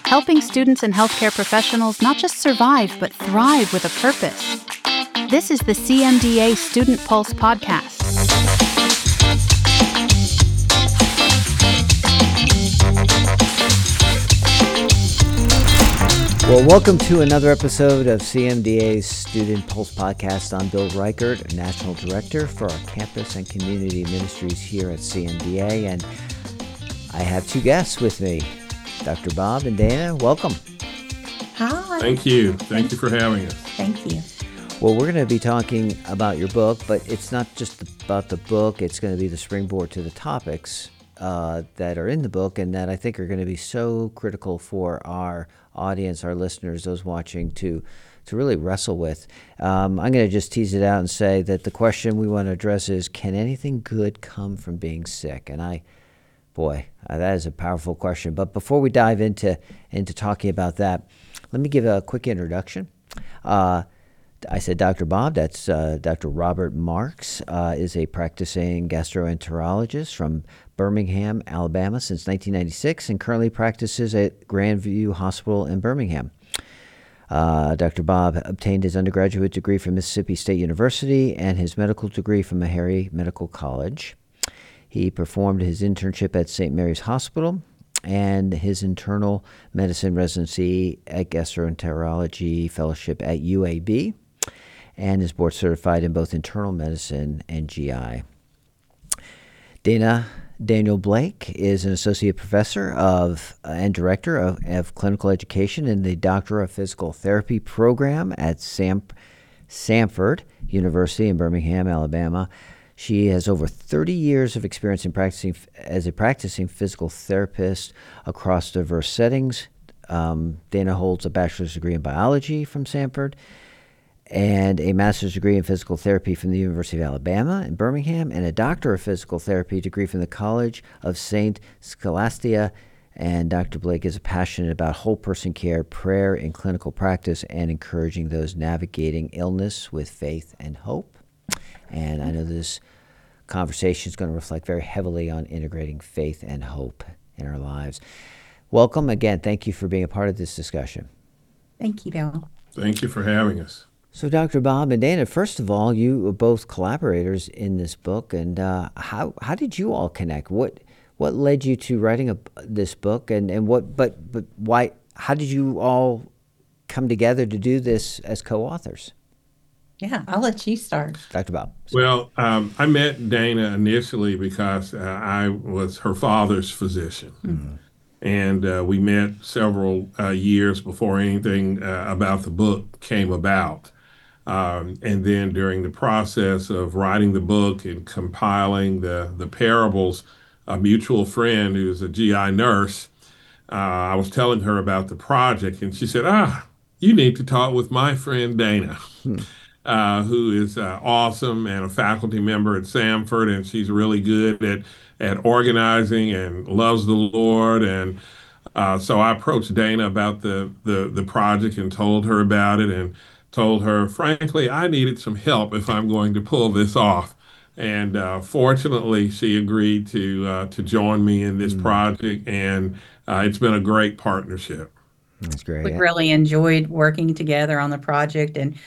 helping students and healthcare professionals not just survive, but thrive with a purpose. This is the CMDA Student Pulse Podcast. Well, welcome to another episode of CMDA's Student Pulse Podcast. I'm Bill Reichert, National Director for our Campus and Community Ministries here at CMDA, and I have two guests with me, Dr. Bob and Dana. Welcome. Hi. Thank you. Thank you for having us. Thank you. Well, we're going to be talking about your book, but it's not just about the book. It's going to be the springboard to the topics that are in the book and that I think are going to be so critical for our audience, our listeners, those watching to really wrestle with. I'm going to just tease it out and say that the question we want to address is, can anything good come from being sick? And that is a powerful question. But before we dive into talking about that, let me give a quick introduction. I said Dr. Bob. That's Dr. Robert Marks, is a practicing gastroenterologist from Birmingham, Alabama since 1996 and currently practices at Grandview Hospital in Birmingham. Dr. Bob obtained his undergraduate degree from Mississippi State University and his medical degree from Meharry Medical College. He performed his internship at St. Mary's Hospital and his internal medicine residency at gastroenterology fellowship at UAB, and is board certified in both internal medicine and GI. Daniel Blake is an associate professor and director of clinical education in the Doctor of Physical Therapy program at Samford University in Birmingham, Alabama. She has over 30 years of experience in practicing as a practicing physical therapist across diverse settings. Dana holds a bachelor's degree in biology from Samford and a master's degree in physical therapy from the University of Alabama in Birmingham, and a doctor of physical therapy degree from the College of St. Scholastica. And Dr. Blake is passionate about whole person care, prayer in clinical practice, and encouraging those navigating illness with faith and hope. And I know this conversation is going to reflect very heavily on integrating faith and hope in our lives. Welcome again. Thank you for being a part of this discussion. Thank you, Bill. Thank you for having us. So, Dr. Bob and Dana, first of all, you were both collaborators in this book, and how did you all connect? What led you to writing this book, and what? But why? How did you all come together to do this as co-authors? Yeah, I'll let you start. Dr. Bob. Well, I met Dana initially because I was her father's physician. Mm-hmm. And we met several years before anything about the book came about. And then during the process of writing the book and compiling the parables, a mutual friend who's a GI nurse, I was telling her about the project, and she said, you need to talk with my friend Dana. Who is awesome and a faculty member at Samford, and she's really good at organizing and loves the Lord. And so I approached Dana about the project and told her about it, and told her, frankly, I needed some help if I'm going to pull this off. And fortunately, she agreed to join me in this project, and it's been a great partnership. That's great. We really enjoyed working together on the project. And,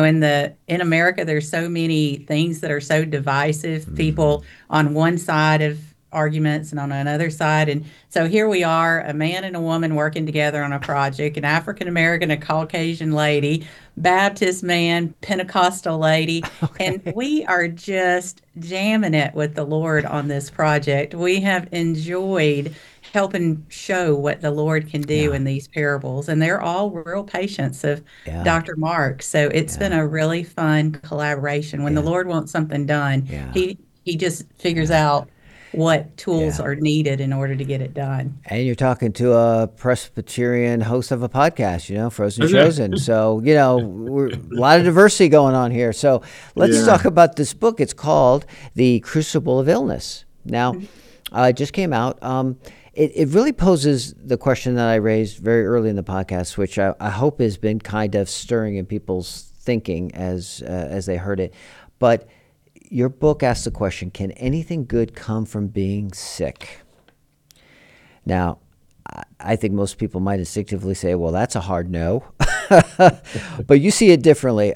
in America, there's so many things that are so divisive, people on one side of arguments and on another side. And so here we are, a man and a woman working together on a project, an African-American, a Caucasian lady, Baptist man, Pentecostal lady. Okay. And we are just jamming it with the Lord on this project. We have enjoyed helping show what the Lord can do in these parables. And they're all real patients of Dr. Mark. So it's been a really fun collaboration. When the Lord wants something done, he just figures out what tools are needed in order to get it done. And you're talking to a Presbyterian host of a podcast, Frozen Chosen. So, we're a lot of diversity going on here. So let's talk about this book. It's called The Crucible of Illness. Now, it just came out. It really poses the question that I raised very early in the podcast, which I hope has been kind of stirring in people's thinking as they heard it. But your book asks the question, can anything good come from being sick? Now, I think most people might instinctively say, well, that's a hard no. But you see it differently.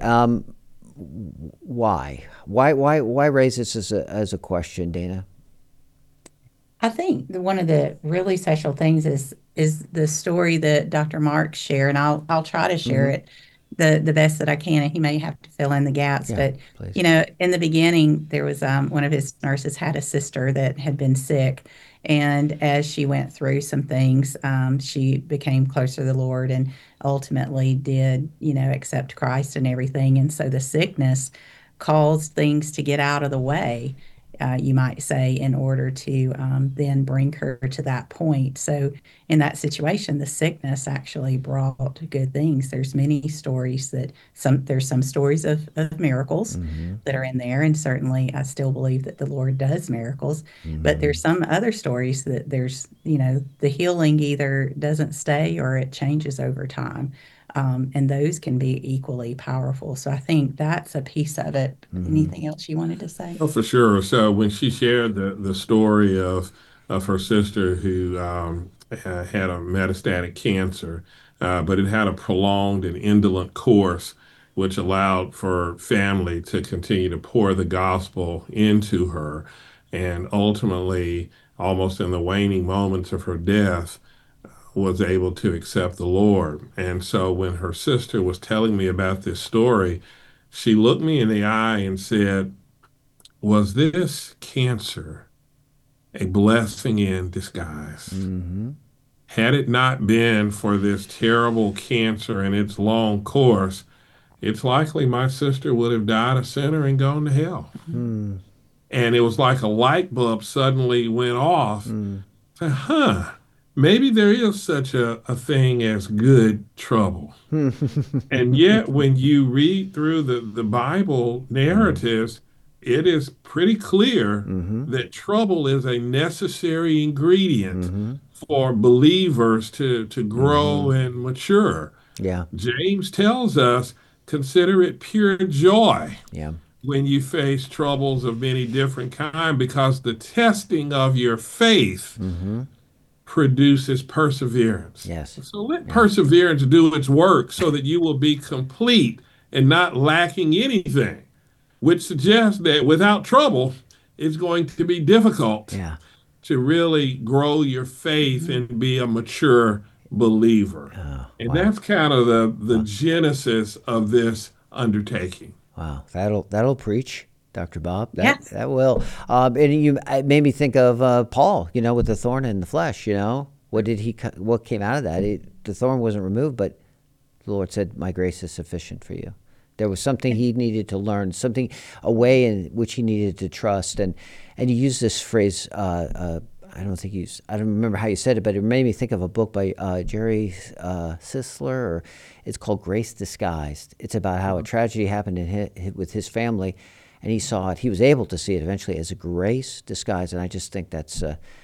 Why? Why raise this as a question, Dana? I think one of the really special things is the story that Dr. Mark shared, and I'll try to share it the best that I can, and he may have to fill in the gaps. Yeah, But please. you know, in the beginning, there was one of his nurses had a sister that had been sick, and as she went through some things, she became closer to the Lord, and ultimately did accept Christ and everything. And so the sickness caused things to get out of the way, you might say, in order to then bring her to that point. So in that situation, the sickness actually brought good things. There's many stories there's some stories of miracles that are in there, and certainly I still believe that the Lord does miracles. But there's some other stories that there's the healing either doesn't stay or it changes over time. And those can be equally powerful. So I think that's a piece of it. Anything else you wanted to say? Oh, for sure. So when she shared the story of her sister who had a metastatic cancer, but it had a prolonged and indolent course, which allowed for family to continue to pour the gospel into her, and ultimately, almost in the waning moments of her death, was able to accept the Lord. And so when her sister was telling me about this story, she looked me in the eye and said, was this cancer a blessing in disguise? Had it not been for this terrible cancer and its long course, it's likely my sister would have died a sinner and gone to hell. And it was like a light bulb suddenly went off. Said, maybe there is such a thing as good trouble. And yet, when you read through the Bible narratives, it is pretty clear that trouble is a necessary ingredient for believers to grow and mature. Yeah. James tells us, consider it pure joy Yeah. when you face troubles of many different kinds, because the testing of your faith produces perseverance. Yes. So let perseverance do its work so that you will be complete and not lacking anything, which suggests that without trouble, it's going to be difficult Yeah. to really grow your faith and be a mature believer. And wow. that's kind of the genesis of this undertaking. Wow. That'll preach, Dr. Bob. Yes. That will. And it made me think of Paul, with the thorn in the flesh, what came out of that? The thorn wasn't removed, but the Lord said, my grace is sufficient for you. There was something he needed to learn, a way in which he needed to trust. And you used this phrase, I don't remember how you said it, but it made me think of a book by Jerry Sisler, it's called Grace Disguised. It's about how a tragedy happened with his family, and he saw it. He was able to see it eventually as a grace disguised, and I just think that's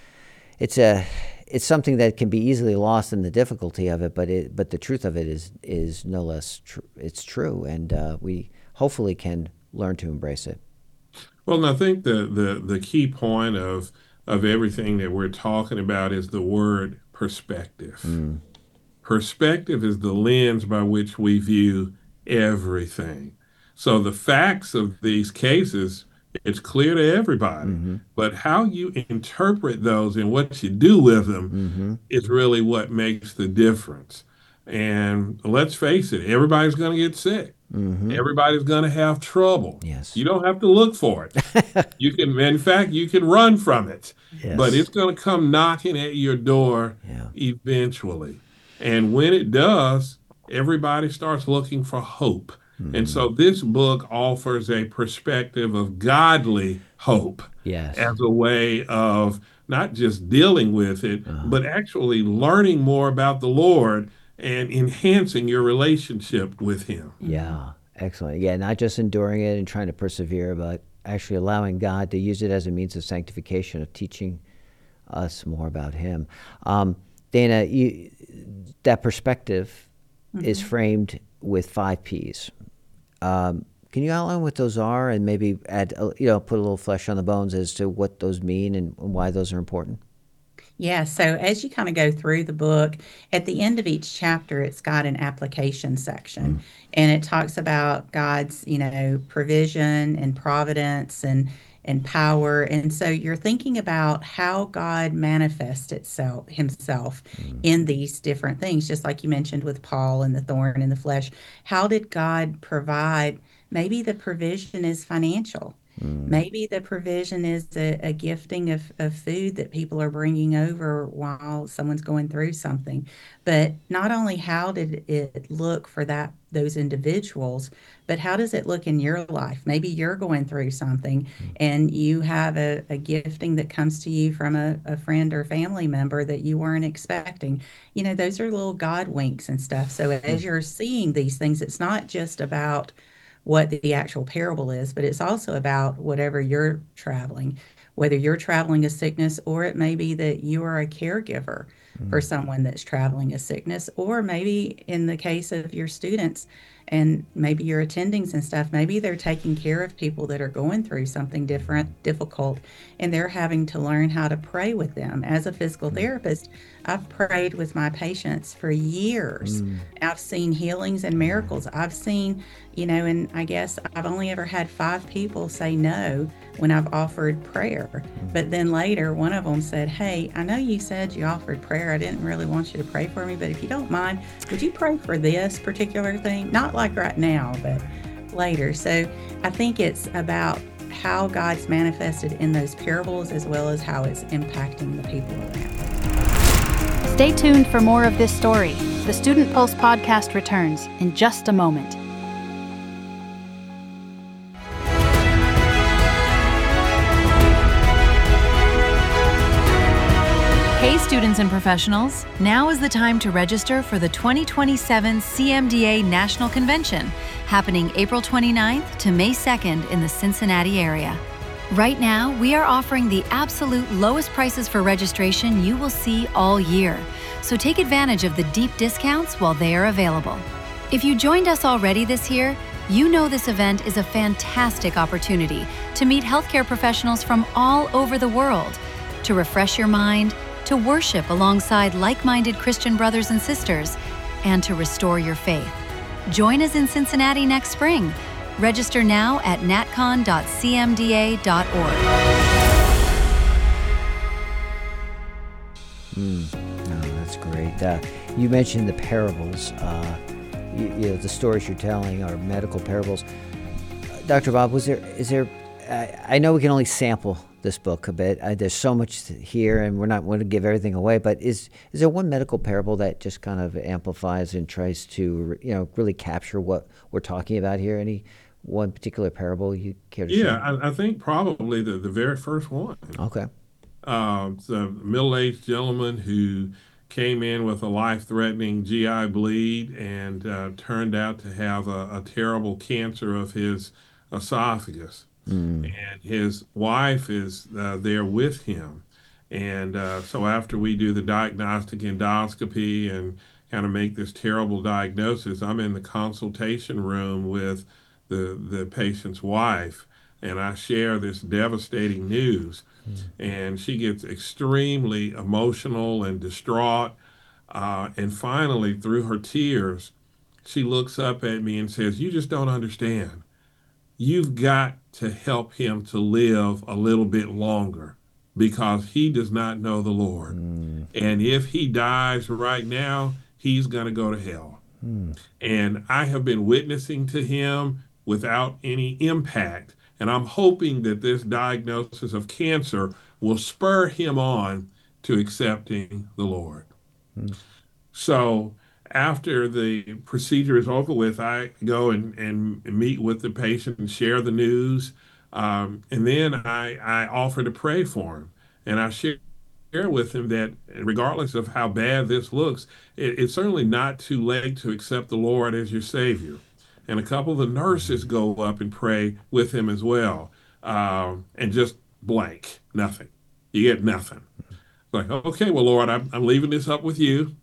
it's something that can be easily lost in the difficulty of it, but the truth of it is no less true. It's true, and we hopefully can learn to embrace it. Well, and I think the key point of everything that we're talking about is the word perspective. Perspective is the lens by which we view everything. So the facts of these cases, it's clear to everybody. But how you interpret those and what you do with them is really what makes the difference. And let's face it, everybody's going to get sick. Everybody's going to have trouble. Yes. You don't have to look for it. In fact, you can run from it. Yes. But it's going to come knocking at your door eventually. And when it does, everybody starts looking for hope. And so this book offers a perspective of godly hope as a way of not just dealing with it, but actually learning more about the Lord and enhancing your relationship with him. Yeah, excellent. Yeah, not just enduring it and trying to persevere, but actually allowing God to use it as a means of sanctification, of teaching us more about him. Dana, that perspective is framed with 5 Ps. Can you outline what those are and maybe add, put a little flesh on the bones as to what those mean and why those are important? Yeah, so as you kind of go through the book, at the end of each chapter, it's got an application section, and it talks about God's, provision and providence and power. And so you're thinking about how God manifests itself himself in these different things, just like you mentioned with Paul and the thorn in the flesh. How did God provide? Maybe the provision is financial. Maybe the provision is a gifting of food that people are bringing over while someone's going through something. But not only how did it look for those individuals, but how does it look in your life? Maybe you're going through something and you have a gifting that comes to you from a friend or family member that you weren't expecting. Those are little God winks and stuff. So as you're seeing these things, it's not just about what the actual parable is, but it's also about whatever you're traveling, whether you're traveling a sickness, or it may be that you are a caregiver for someone that's traveling a sickness, or maybe in the case of your students and maybe your attendings and stuff, maybe they're taking care of people that are going through something difficult, and they're having to learn how to pray with them. As a physical therapist, I've prayed with my patients for years. I've seen healings and miracles. I've seen, and I guess I've only ever had 5 people say no when I've offered prayer. But then later, one of them said, "Hey, I know you said you offered prayer. I didn't really want you to pray for me, but if you don't mind, would you pray for this particular thing?" Not like right now, but later. So I think it's about how God's manifested in those parables as well as how it's impacting the people around. Stay tuned for more of this story. The Student Pulse podcast returns in just a moment. Hey students and professionals, now is the time to register for the 2027 CMDA National Convention, happening April 29th to May 2nd in the Cincinnati area. Right now, we are offering the absolute lowest prices for registration you will see all year, so take advantage of the deep discounts while they are available. If you joined us already this year, you know this event is a fantastic opportunity to meet healthcare professionals from all over the world, to refresh your mind, to worship alongside like-minded Christian brothers and sisters, and to restore your faith. Join us in Cincinnati next spring. Register now at natcon.cmda.org. Oh, that's great. You mentioned the parables. The stories you're telling are medical parables. Dr. Bob, is there? I know we can only sample this book a bit. There's so much here, and we're not going to give everything away. But is there one medical parable that just kind of amplifies and tries to really capture what we're talking about here? Any one particular parable you care to share? Yeah, I think probably the very first one. Okay. The middle-aged gentleman who came in with a life-threatening GI bleed and turned out to have a terrible cancer of his esophagus. And his wife is there with him. And so after we do the diagnostic endoscopy and kind of make this terrible diagnosis, I'm in the consultation room with the patient's wife, and I share this devastating news. And she gets extremely emotional and distraught. And finally, through her tears, she looks up at me and says, "You just don't understand. You've got to help him to live a little bit longer because he does not know the Lord. And if he dies right now, he's going to go to hell." And I have been witnessing to him without any impact. And I'm hoping that this diagnosis of cancer will spur him on to accepting the Lord. So after the procedure is over with, I go and meet with the patient and share the news. And then I offer to pray for him. And I share with him that regardless of how bad this looks, it's certainly not too late to accept the Lord as your Savior. And a couple of the nurses go up and pray with him as well. And just blank, nothing. You get nothing. Like, okay, well, Lord, I'm leaving this up with you.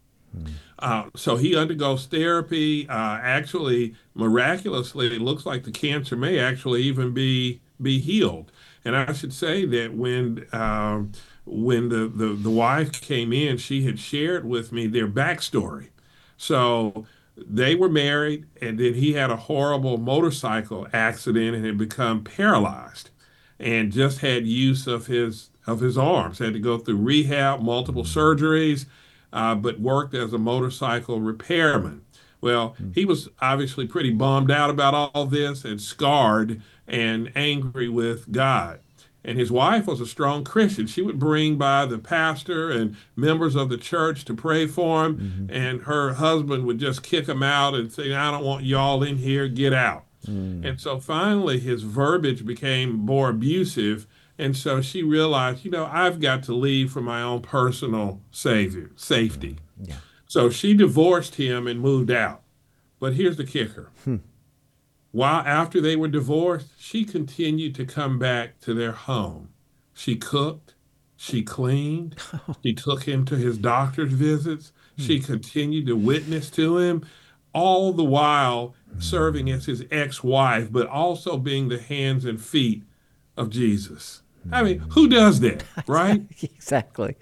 So he undergoes therapy. Actually, miraculously, it looks like the cancer may actually even be healed. And I should say that when when the wife came in, she had shared with me their backstory. So they were married, and then he had a horrible motorcycle accident and had become paralyzed, and just had use of his arms. Had to go through rehab, multiple surgeries, but worked as a motorcycle repairman. Well, he was obviously pretty bummed out about all this and scarred and angry with God. And his wife was a strong Christian. She would bring by the pastor and members of the church to pray for him. And her husband would just kick him out and say, I don't want y'all in here, get out. And so finally, his verbiage became more abusive. And so she realized, I've got to leave for my own personal safety. Yeah. So she divorced him and moved out. But here's the kicker. While after they were divorced, she continued to come back to their home. She cooked, she cleaned, she took him to his doctor's visits, she continued to witness to him, all the while serving as his ex-wife, but also being the hands and feet of Jesus. I mean, who does that, right? Exactly.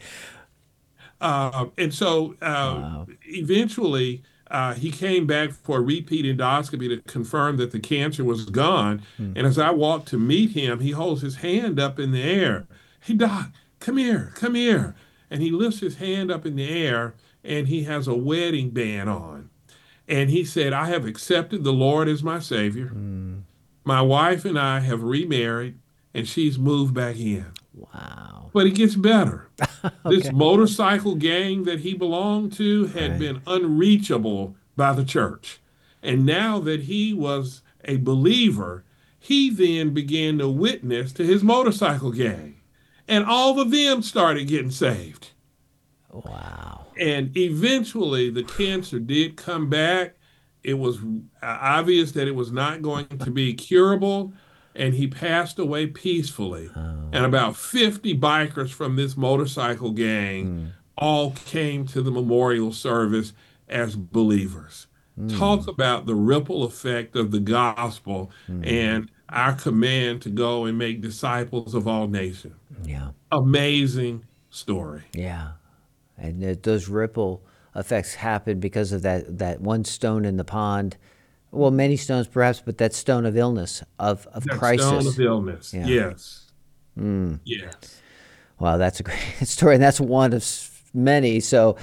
And so Wow. eventually he came back for a repeat endoscopy to confirm that the cancer was gone. And as I walked to meet him, he holds his hand up in the air. Hey, Doc, come here, come here. And he lifts his hand up in the air and he has a wedding band on. And he said, I have accepted the Lord as my Savior. My wife and I have remarried and she's moved back in. Wow. But it gets better. This Okay. motorcycle gang that he belonged to had Right. been unreachable by the church. And now that he was a believer, he then began to witness to his motorcycle gang. And all of them started getting saved. Wow. And eventually the cancer did come back. It was obvious that it was not going to be curable, and he passed away peacefully. And about 50 bikers from this motorcycle gang all came to the memorial service as believers. Talk about the ripple effect of the gospel and our command to go and make disciples of all nations. Yeah. Amazing story. Yeah. And those ripple effects happen because of that one stone in the pond. Well, many stones perhaps, but that stone of illness, of That crisis. stone of illness. Yeah. Yes. Yes. Wow, that's a great story, and that's one of many. So,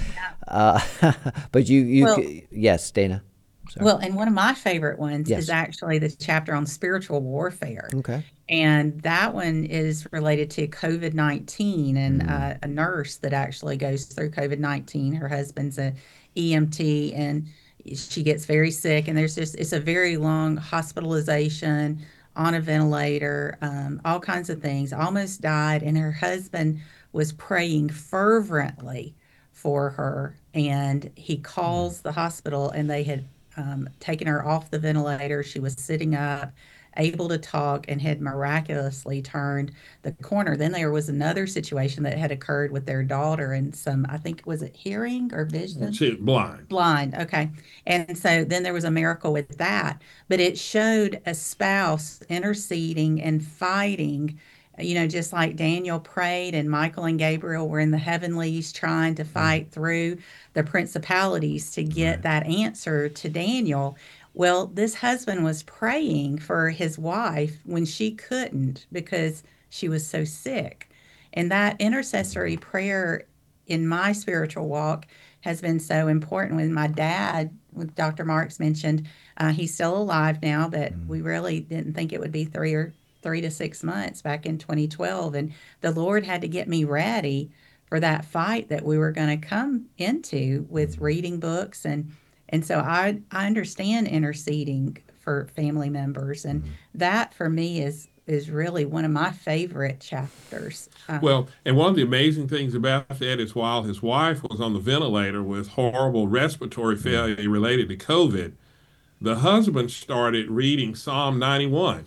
but Well, yes, Dana. Sorry. well, and one of my favorite ones Yes. is actually the chapter on spiritual warfare. Okay. And that one is related to COVID-19 and a nurse that actually goes through COVID-19. Her husband's a EMT and she gets very sick. And it's a very long hospitalization on a ventilator, all kinds of things, almost died. And her husband was praying fervently for her. And he calls the hospital and they had taken her off the ventilator. She was sitting up, able to talk, and had miraculously turned the corner. Then there was another situation that had occurred with their daughter and I think, was it hearing or vision? She blind. Blind. Okay. And so then there was a miracle with that, but it showed a spouse interceding and fighting, just like Daniel prayed and Michael and Gabriel were in the heavenlies trying to fight through the principalities to get that answer to Daniel. Well, this husband was praying for his wife when she couldn't because she was so sick. And that intercessory prayer in my spiritual walk has been so important. When my dad, with Dr. Marks mentioned, he's still alive now, but we really didn't think it would be 3 to 6 months back in 2012. And the Lord had to get me ready for that fight that we were going to come into with reading books. And so I understand interceding for family members. And that for me is really one of my favorite chapters. Well, and one of the amazing things about that is while his wife was on the ventilator with horrible respiratory failure related to COVID, the husband started reading Psalm 91.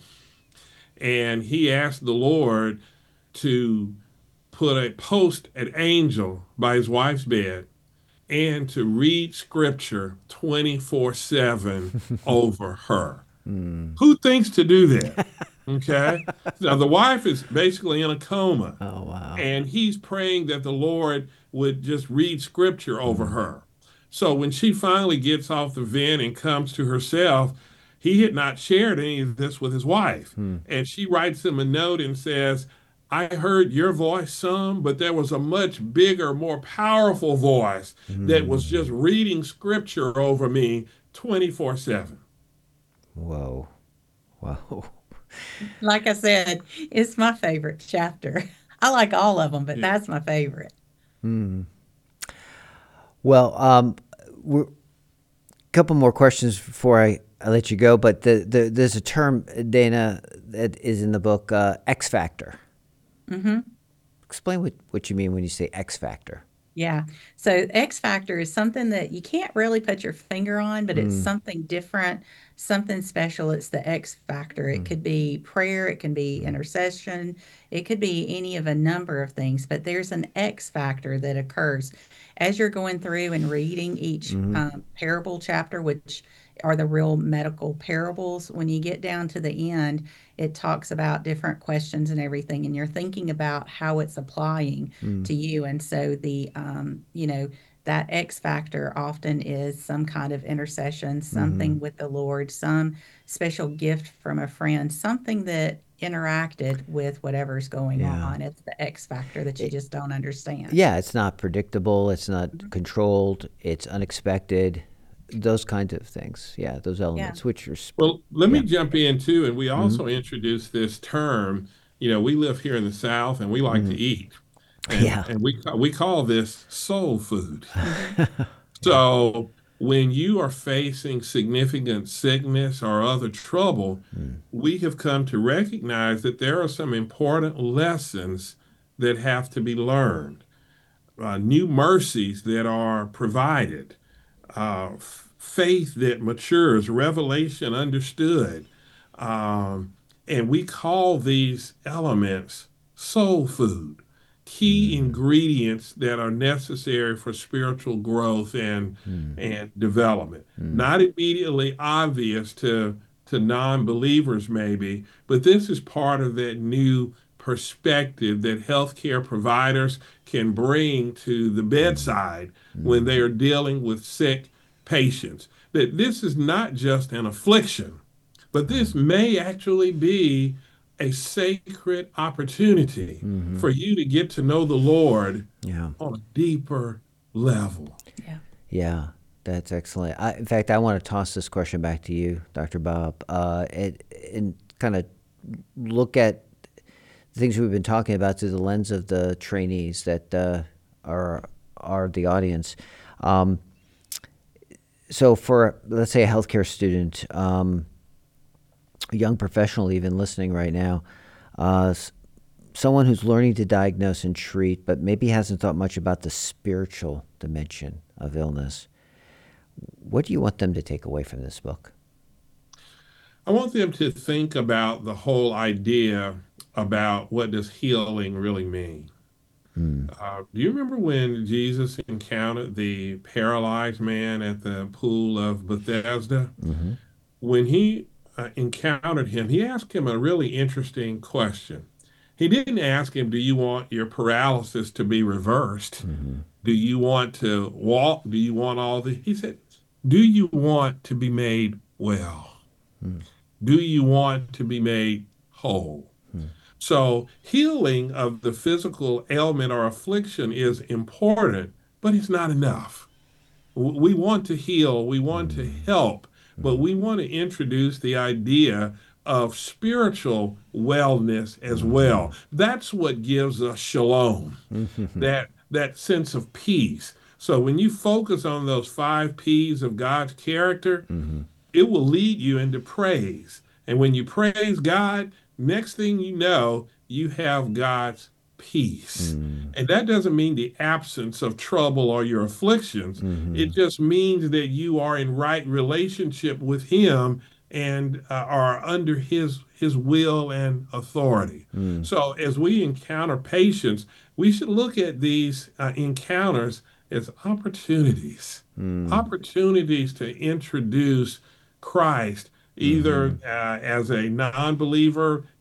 And he asked the Lord to put an angel by his wife's bed and to read scripture 24/7 over her. Who thinks to do that? Okay. Now the wife is basically in a coma, Oh, wow. and he's praying that the Lord would just read scripture over Mm. her. So when she finally gets off the vent and comes to herself, he had not shared any of this with his wife. Hmm. And she writes him a note and says, I heard your voice some, but there was a much bigger, more powerful voice that was just Hmm. reading scripture over me 24/7. Whoa. Whoa. Like I said, it's my favorite chapter. I like all of them, but Yeah. that's my favorite. Hmm. Well, we're couple more questions before I let you go, but there's a term, Dana, that is in the book, X Factor. Hmm. Explain what you mean when you say X Factor. Yeah. So X factor is something that you can't really put your finger on, but it's Mm, something different, something special. It's the X factor. It mm, could be prayer, it can be mm, intercession, it could be any of a number of things, but there's an X factor that occurs as you're going through and reading each mm, parable chapter, which are the real medical parables. When you get down to the end, it talks about different questions and everything, and you're thinking about how it's applying mm, to you. And so that X factor often is some kind of intercession, mm. something with the Lord, some special gift from a friend, something that interacted with whatever's going Yeah. on. It's the X factor that you It, just don't understand. yeah, it's not predictable. It's not Mhm. controlled. It's unexpected. Those kinds of things. Yeah, those Yeah. elements, which are, Well, let me yeah. jump in too, and we Hmm. also introduced this term. We live here in the South, and we like to Hmm. eat, and Yeah. and we call this soul food. Hmm. Yeah. So when you are facing significant sickness or other trouble, Mm, we have come to recognize that there are some important lessons that have to be learned, new mercies that are provided, faith that matures, revelation understood. Um, and we call these elements soul food, key mm, ingredients that are necessary for spiritual growth mm, and development. mm, Not immediately obvious to non-believers, maybe, but this is part of that new perspective that healthcare providers can bring to the mm, bedside when mm. they are dealing with sick patients. That this is not just an affliction, but Right. this may actually be a sacred opportunity Hmm. for you to get to know the Lord Yeah. on a deeper level. Yeah. Yeah, that's excellent. In fact, I want to toss this question back to you, Dr. Bob, and kind of look at the things we've been talking about through the lens of the trainees that are the audience. Um, so, for let's say a healthcare student, a young professional, even listening right now, someone who's learning to diagnose and treat, but maybe hasn't thought much about the spiritual dimension of illness. What do you want them to take away from this book? I want them to think about the whole idea about what does healing really mean. Hmm. Do you remember when Jesus encountered the paralyzed man at the pool of Bethesda? Mm-hmm. When he encountered him, he asked him a really interesting question. He didn't ask him, do you want your paralysis to be reversed? Mm-hmm. Do you want to walk? Do you want all the? He said, do you want to be made well? Do you want to be made whole? Mm-hmm. So, healing of the physical ailment or affliction is important, but it's not enough. We want to heal, we want to help, but we want to introduce the idea of spiritual wellness as Mm-hmm. well. That's what gives us shalom, Mm-hmm. that sense of peace. So when you focus on those 5 P's of God's character, Mm-hmm. it will lead you into praise. And when you praise God, next thing you know, you have God's peace. And that doesn't mean the absence of trouble or your afflictions. Mm-hmm. It just means that you are in right relationship with Him and are under His will and authority. Mm-hmm. So as we encounter patients, we should look at these encounters as opportunities to introduce Christ, Mm-hmm. either as a non believer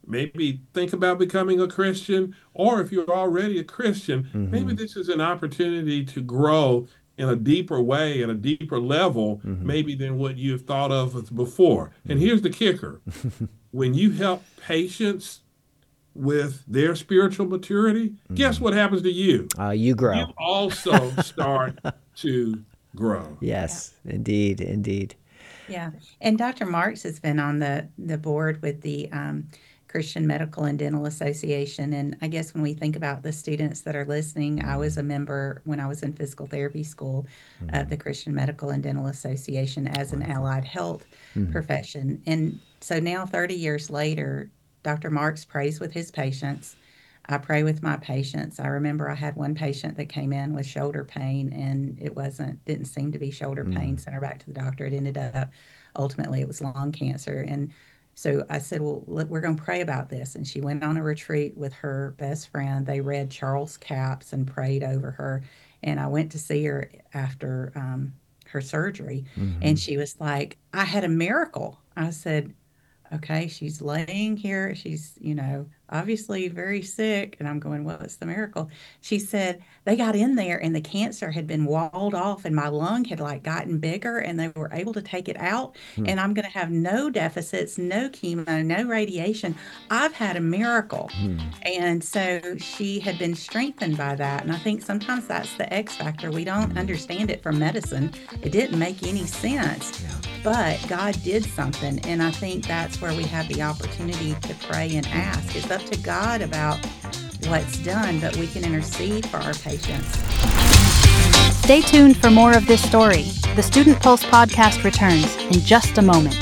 maybe think about becoming a Christian, or if you're already a Christian, maybe Mm-hmm. this is an opportunity to grow in a deeper way, at a deeper level, Mm-hmm. maybe than what you've thought of as before. And Mm-hmm. here's the kicker. When you help patients with their spiritual maturity, guess Mm-hmm. what happens to you? You You grow. also start to grow. Yeah. Yes, indeed, indeed. Yeah. And Dr. Marks has been on the board with the Christian Medical and Dental Association. And I guess when we think about the students that are listening, I was a member when I was in physical therapy school of the Christian Medical and Dental Association as an Wonderful. allied health Mm-hmm. profession. And so now, 30 years later, Dr. Marks prays with his patients. I pray with my patients. I remember I had one patient that came in with shoulder pain, and didn't seem to be shoulder pain. Sent her back to the doctor. It ended up, ultimately, it was lung cancer. And so I said, well, look, we're going to pray about this. And she went on a retreat with her best friend. They read Charles Capps and prayed over her. And I went to see her after her surgery, Mm-hmm. and she was like, I had a miracle. I said, okay, she's laying here. She's, obviously very sick. And I'm going, what's the miracle? She said, they got in there and the cancer had been walled off and my lung had like gotten bigger and they were able to take it out. And I'm going to have no deficits, no chemo, no radiation. I've had a miracle. Mm-hmm. And so she had been strengthened by that. And I think sometimes that's the X factor. We don't understand it from medicine. It didn't make any sense. Yeah. But God did something, and I think that's where we have the opportunity to pray and ask. It's up to God about what's done, but we can intercede for our patients. Stay tuned for more of this story. The Student Pulse podcast returns in just a moment.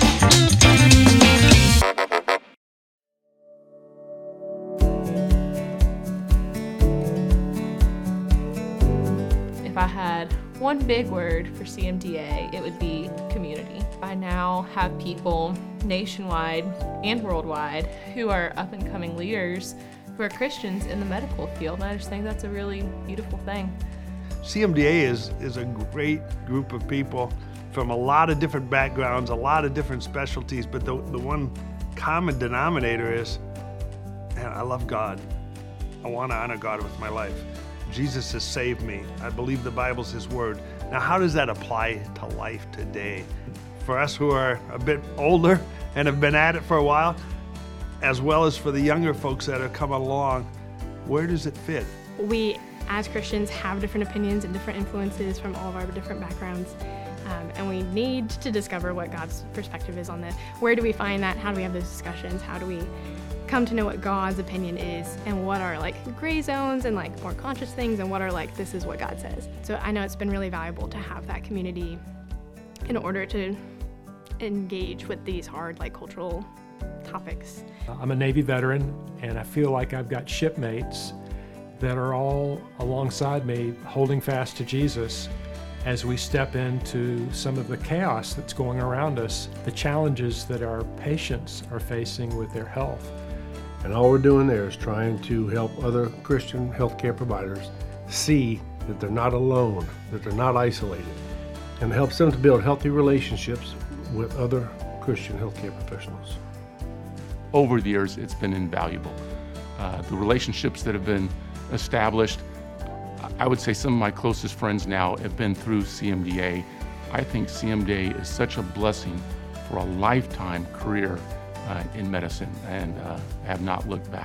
If I had one big word for CMDA, it would be community. I now have people nationwide and worldwide who are up and coming leaders who are Christians in the medical field, and I just think that's a really beautiful thing. CMDA is a great group of people from a lot of different backgrounds, a lot of different specialties, but the one common denominator is, man, I love God. I want to honor God with my life. Jesus has saved me. I believe the Bible's His word. Now, how does that apply to life today? For us who are a bit older and have been at it for a while, as well as for the younger folks that have come along, where does it fit? We, as Christians, have different opinions and different influences from all of our different backgrounds. And we need to discover what God's perspective is on this. Where do we find that? How do we have those discussions? How do we come to know what God's opinion is, and what are like gray zones and like more conscious things, and what are like, this is what God says. So I know it's been really valuable to have that community in order to engage with these hard like cultural topics. I'm a Navy veteran, and I feel like I've got shipmates that are all alongside me holding fast to Jesus as we step into some of the chaos that's going around us, the challenges that our patients are facing with their health. And all we're doing there is trying to help other Christian healthcare providers see that they're not alone, that they're not isolated, and helps them to build healthy relationships with other Christian healthcare professionals. Over the years, it's been invaluable. The relationships that have been established, I would say some of my closest friends now have been through CMDA. I think CMDA is such a blessing for a lifetime career in medicine, and have not looked back.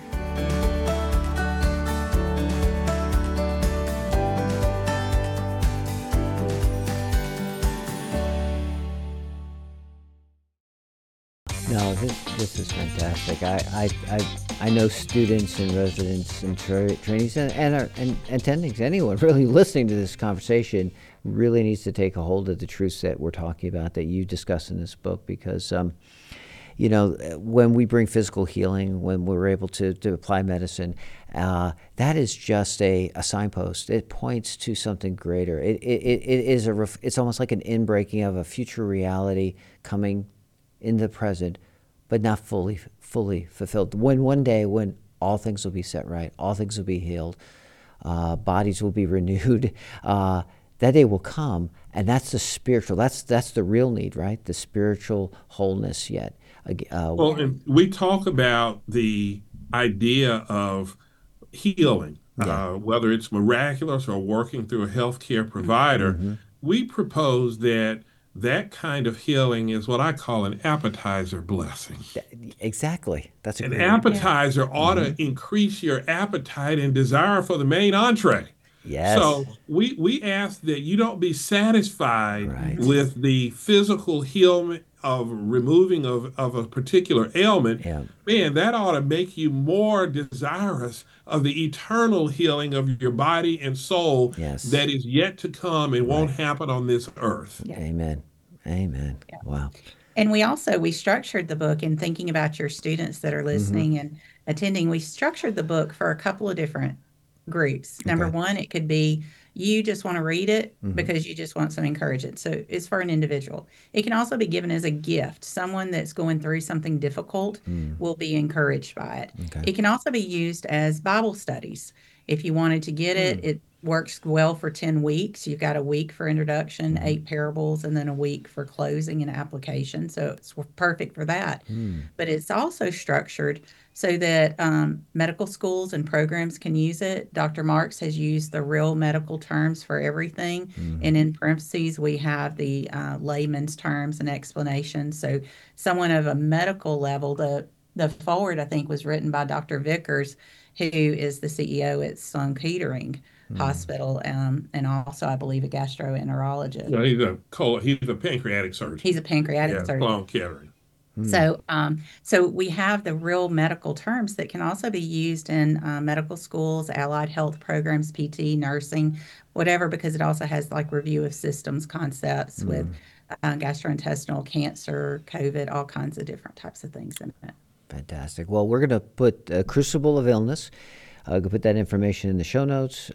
No, this is fantastic. I know students and residents and trainees and attendings, anyone really listening to this conversation really needs to take a hold of the truths that we're talking about, that you discuss in this book, because when we bring physical healing, when we're able to apply medicine, that is just a signpost. It points to something greater. It is it's almost like an inbreaking of a future reality coming in the present, but not fully fulfilled. One day when all things will be set right, all things will be healed, bodies will be renewed, that day will come, and that's the spiritual. That's the real need, right? The spiritual wholeness yet. Well, and we talk about the idea of healing, whether it's miraculous or working through a healthcare provider. We propose that kind of healing is what I call an appetizer blessing. Exactly. That's a An great appetizer ought to increase your appetite and desire for the main entree. Yes. So we ask that you don't be satisfied with the physical healing of removing of a particular ailment. Man, that ought to make you more desirous of the eternal healing of your body and soul that is yet to come and won't happen on this earth. Amen. Amen. Wow. And we structured the book in thinking about your students that are listening and attending. We structured the book for a couple of different groups. Number one, it could be you just want to read it because you just want some encouragement. So it's for an individual. It can also be given as a gift. Someone that's going through something difficult will be encouraged by it. It can also be used as Bible studies. If you wanted to get it, it works well for 10 weeks. You've got a week for introduction, 8 parables, and then a week for closing and application. So it's perfect for that. But it's also structured so that medical schools and programs can use it. Dr. Marks has used the real medical terms for everything. And in parentheses, we have the layman's terms and explanations. So someone of a medical level, the foreword, I think, was written by Dr. Vickers, who is the CEO at Sloan Kettering Hospital, and also, I believe, a gastroenterologist. No, he's a pancreatic surgeon. He's a pancreatic surgeon. Sloan Kettering. So we have the real medical terms that can also be used in medical schools, allied health programs, PT, nursing, whatever, because it also has like review of systems concepts with gastrointestinal cancer, COVID, all kinds of different types of things in it. Fantastic. Well, we're going to put Crucible of Illness. We'll put that information in the show notes.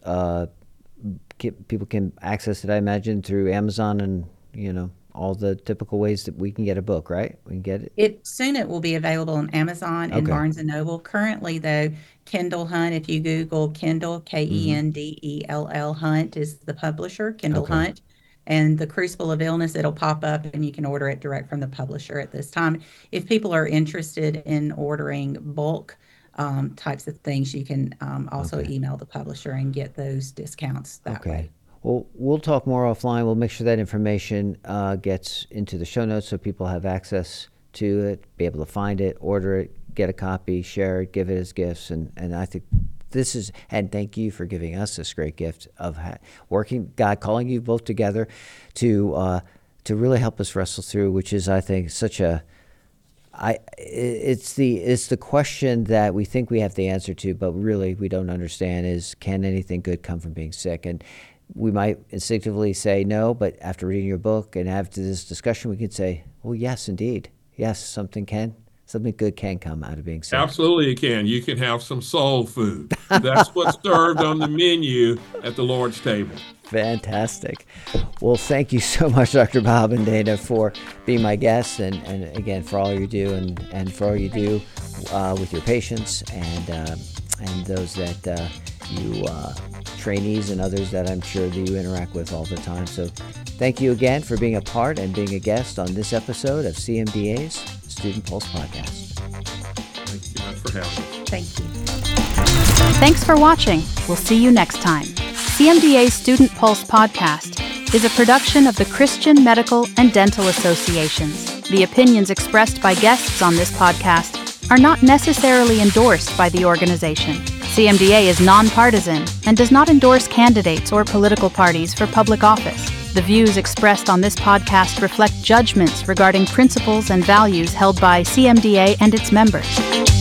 People can access it, I imagine, through Amazon and, all the typical ways that we can get a book, right? We can get it. Soon it will be available on Amazon and Barnes & Noble. Currently, though, Kindle Hunt, if you Google Kindle, Kendell, Hunt is the publisher, Kindle Hunt. And the Crucible of Illness, it'll pop up and you can order it direct from the publisher at this time. If people are interested in ordering bulk types of things, you can also email the publisher and get those discounts that way. Well, we'll talk more offline. We'll make sure that information gets into the show notes so people have access to it, be able to find it, order it, get a copy, share it, give it as gifts. And I think this is, and thank you for giving us this great gift of working, God calling you both together to really help us wrestle through, which is, I think, it's the question that we think we have the answer to, but really we don't understand is, can anything good come from being sick? And we might instinctively say no, but after reading your book and after this discussion, we could say, well, yes, indeed. Yes, something good can come out of being sick. Absolutely it can. You can have some soul food. That's what's served on the menu at the Lord's table. Fantastic. Well, thank you so much, Dr. Bob and Dana, for being my guests and again, for all you do and for all you do with your patients and those that you trainees and others that I'm sure that you interact with all the time. So thank you again for being a part and being a guest on this episode of CMDA's Student Pulse Podcast. Thank you much for having me. Thank you. Thanks for watching. We'll see you next time. CMDA's Student Pulse Podcast is a production of the Christian Medical and Dental Associations. The opinions expressed by guests on this podcast are not necessarily endorsed by the organization. CMDA is nonpartisan and does not endorse candidates or political parties for public office. The views expressed on this podcast reflect judgments regarding principles and values held by CMDA and its members.